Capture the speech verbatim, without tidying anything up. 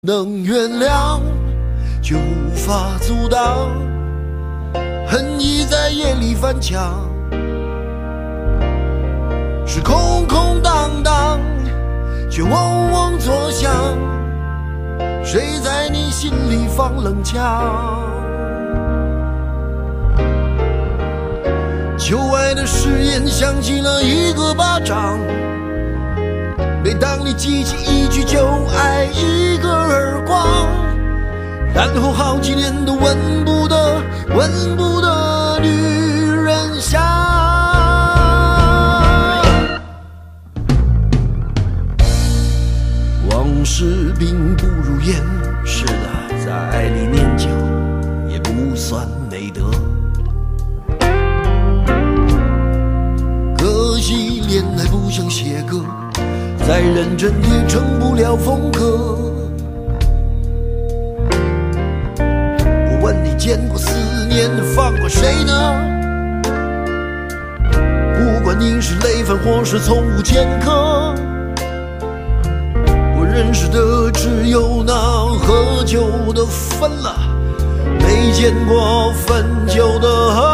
能原谅，却无法阻挡，恨意在夜里翻墙，是空空荡荡，却嗡嗡作响，谁在你心里放冷枪？旧爱的誓言响起了一个巴掌，每当你记起一句就爱，一个耳光，然后好几年都闻不得闻不得女人香。往事并不如烟，是的，在爱里念旧也不算美德，可惜恋爱不像写歌，再认真也成不了风格。我问你见过思念放过谁呢？不管你是累犯或是从无前科，我认识的只有那喝酒的分了，没见过分酒的喝。